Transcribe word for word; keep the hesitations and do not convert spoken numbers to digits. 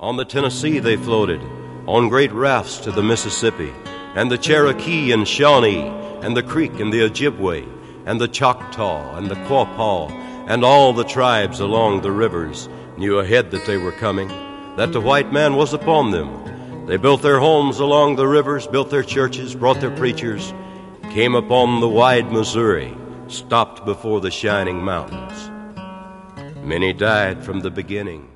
On the Tennessee they floated, on great rafts to the Mississippi, and the Cherokee and Shawnee, and the Creek and the Ojibwe, and the Choctaw and the Quapaw, and all the tribes along the rivers knew ahead that they were coming, that the white man was upon them. They built their homes along the rivers, built their churches, brought their preachers, came upon the wide Missouri, stopped before the shining mountains. Many died from the beginning.